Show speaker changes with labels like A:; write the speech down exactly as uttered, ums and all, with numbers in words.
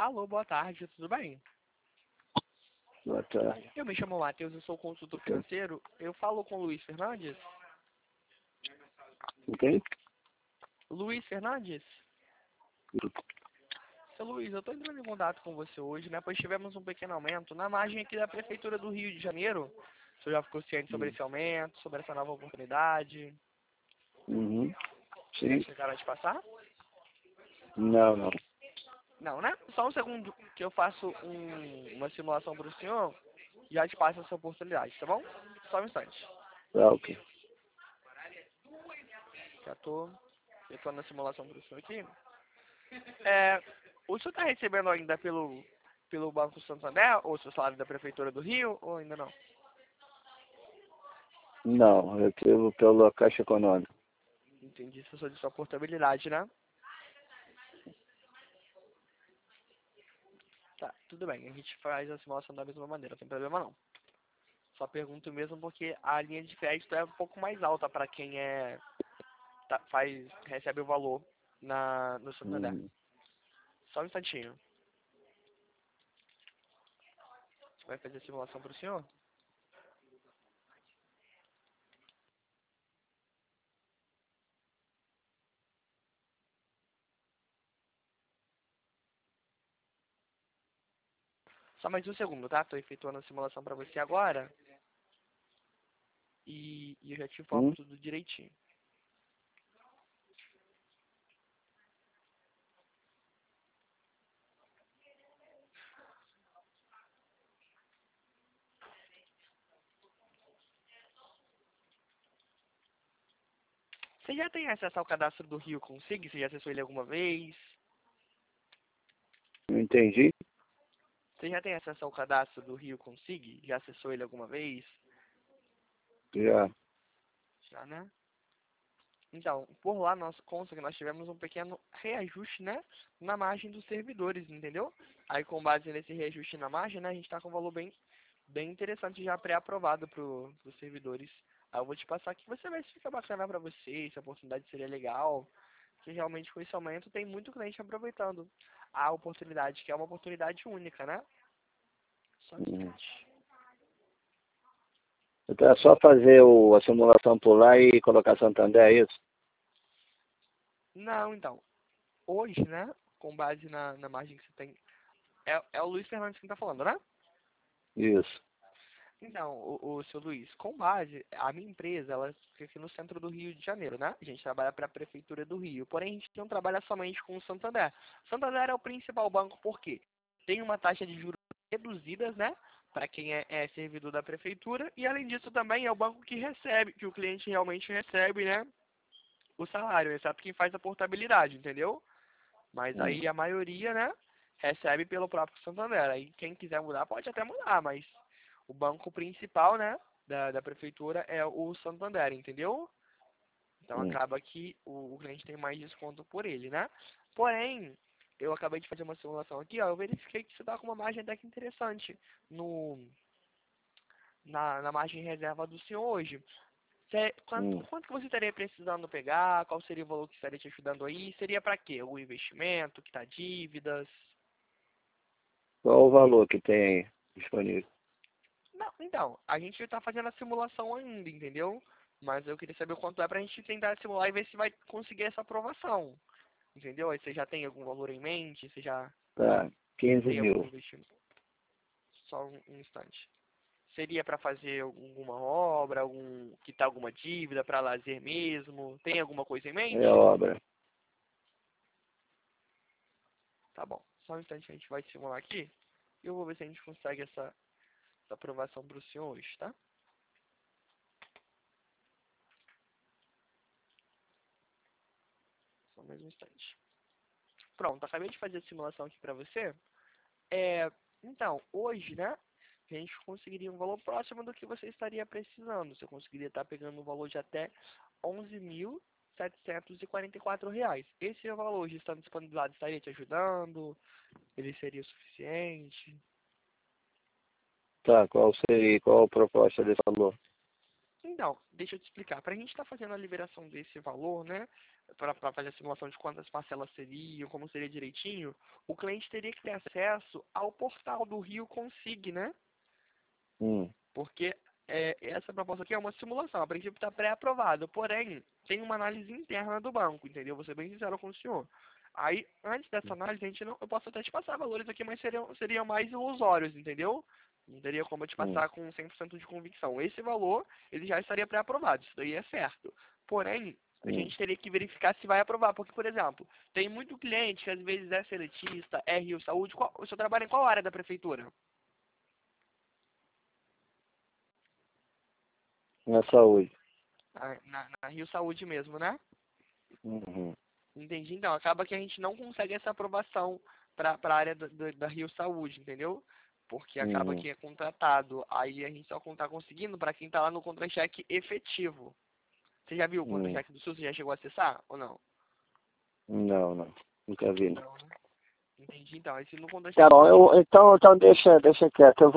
A: Alô, boa tarde, tudo bem?
B: Boa tarde.
A: Eu me chamo Matheus, eu sou consultor financeiro. Eu falo com o Luiz Fernandes.
B: Ok?
A: Luiz Fernandes? Seu Luiz, eu estou entrando em contato com você hoje, né? Pois tivemos um pequeno aumento na margem aqui da Prefeitura do Rio de Janeiro. O senhor já ficou ciente sobre esse aumento, sobre essa nova oportunidade?
B: Uhum.
A: Já
B: Sim.
A: chegaram a te passar?
B: Não, não.
A: Não, né? Só um segundo que eu faço um- uma simulação para o senhor. Já te passo essa oportunidade, tá bom? Só um instante.
B: Tá, ok.
A: Já estou efetuando a simulação para o senhor aqui. É, o senhor está recebendo ainda pelo, pelo Banco Santander, ou seu salário da Prefeitura do Rio, ou ainda não?
B: Não, eu recebo pela Caixa Econômica.
A: Entendi, isso é de sua portabilidade, né? Tá, tudo bem, a gente faz a simulação da mesma maneira, não tem problema não. Só pergunto mesmo porque a linha de crédito é um pouco mais alta para quem é tá, faz, recebe o valor na, no Santander.
B: Uhum.
A: Só um instantinho. Você vai fazer a simulação para o senhor? Só mais um segundo, tá? Estou efetuando a simulação para você agora. E, e eu já te informo
B: Hum?
A: tudo direitinho. Você já tem acesso ao cadastro do Rio Consig? Você já acessou ele alguma vez?
B: Não entendi?
A: Você já tem acesso ao cadastro do Rio Consig? Já acessou ele alguma vez?
B: Já.
A: Já, né? Então, por lá nós consta que nós tivemos um pequeno reajuste, né, na margem dos servidores, entendeu? Aí com base nesse reajuste na margem, né, a gente está com um valor bem, bem interessante já pré-aprovado para os servidores. Aí eu vou te passar aqui, você vai ver se fica bacana para você, se a oportunidade seria legal, que realmente com esse aumento tem muito cliente aproveitando a oportunidade, que é uma oportunidade única, né? Só um
B: Uhum.
A: instante.
B: Então é só fazer o, a simulação por lá e colocar Santander, é isso?
A: Não, então, hoje, né, com base na, na margem que você tem, é, é o Luiz Fernandes que está falando, né?
B: Isso.
A: Então, o, o seu Luiz, com base, a minha empresa, ela fica aqui no centro do Rio de Janeiro, né? A gente trabalha para a Prefeitura do Rio, porém a gente não trabalha somente com o Santander. O Santander é o principal banco porque tem uma taxa de juros reduzidas, né? Para quem é, é servidor da Prefeitura, e além disso também é o banco que recebe, que o cliente realmente recebe, né? O salário, exceto quem faz a portabilidade, entendeu? Mas
B: Uhum.
A: aí a maioria, né? Recebe pelo próprio Santander. Aí quem quiser mudar pode até mudar, mas o banco principal, né, da, da prefeitura é o Santander, entendeu? Então
B: Uhum.
A: acaba que o, o cliente tem mais desconto por ele, né? Porém, eu acabei de fazer uma simulação aqui, ó, eu verifiquei que você tá com uma margem até que interessante no, na, na margem reserva do senhor hoje. Cê, quanto,
B: Uhum.
A: quanto que você estaria precisando pegar? Qual seria o valor que estaria te ajudando aí? Seria para quê? O investimento, quitar dívidas?
B: Qual o valor que tem aí disponível?
A: Não, então, a gente está fazendo a simulação ainda, entendeu? Mas eu queria saber quanto é pra gente tentar simular e ver se vai conseguir essa aprovação. Entendeu? Aí você já tem algum valor em mente? Você já
B: Tá, quinze
A: tem algum
B: mil.
A: investimento? Só um, um instante. Seria para fazer alguma obra, algum quitar alguma dívida para lazer mesmo? Tem alguma coisa em
B: É
A: mente?
B: obra.
A: Tá bom. Só um instante, a gente vai simular aqui. E eu vou ver se a gente consegue essa, essa aprovação para o senhor hoje, tá? Só mais um instante. Pronto, acabei de fazer a simulação aqui para você. É, então, hoje, né, a gente conseguiria um valor próximo do que você estaria precisando. Você conseguiria estar pegando um valor de até onze mil setecentos e quarenta e quatro reais. Esse valor hoje estando disponibilizado estaria te ajudando? Ele seria o suficiente?
B: Tá, qual seria, qual a proposta desse valor?
A: Então, deixa eu te explicar. Para a gente estar fazendo a liberação desse valor, né? Para fazer a simulação de quantas parcelas seriam, como seria direitinho, o cliente teria que ter acesso ao portal do Rio Consig, né?
B: Hum.
A: Porque é, essa proposta aqui é uma simulação, a princípio está pré-aprovada, porém, tem uma análise interna do banco, entendeu? Vou ser bem sincero com o senhor. Aí, antes dessa análise, a gente não, eu posso até te passar valores aqui, mas seriam, seriam mais ilusórios, entendeu? Não teria como eu te
B: Hum.
A: passar com cem por cento de convicção. Esse valor, ele já estaria pré-aprovado, isso daí é certo. Porém, a
B: Hum.
A: gente teria que verificar se vai aprovar, porque, por exemplo, tem muito cliente que às vezes é seletista, é Rio Saúde, qual, o senhor trabalha em qual área da prefeitura?
B: Na saúde.
A: Ah, Na, na Rio Saúde mesmo, né?
B: Uhum.
A: Entendi. Então, acaba que a gente não consegue essa aprovação para a área do, do- da Rio Saúde, entendeu? Porque acaba
B: Uhum.
A: que é contratado. Aí a gente só está conseguindo para quem está lá no contra-cheque efetivo. Você já viu o
B: Hum.
A: contra-cheque do SUS? Você já chegou a acessar ou não?
B: Não, não. Nunca vi, não.
A: Não, né? Entendi. Então, esse no
B: Tá
A: contra-cheque
B: bom,
A: efetivo.
B: eu, então, então deixa, deixa quieto. Eu